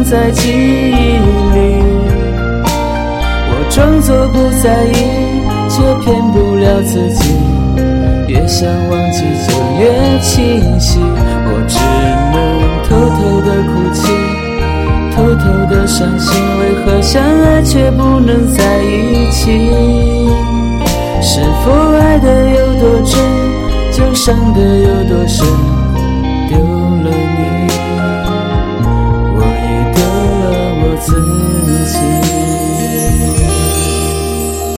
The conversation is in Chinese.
在记忆里。我装作不在意，却骗不了自己，越想忘记就越清晰。我只能偷偷的哭泣，偷偷的伤心，为何相爱却不能在一起？是否爱得有多真，就伤得有多深，丢了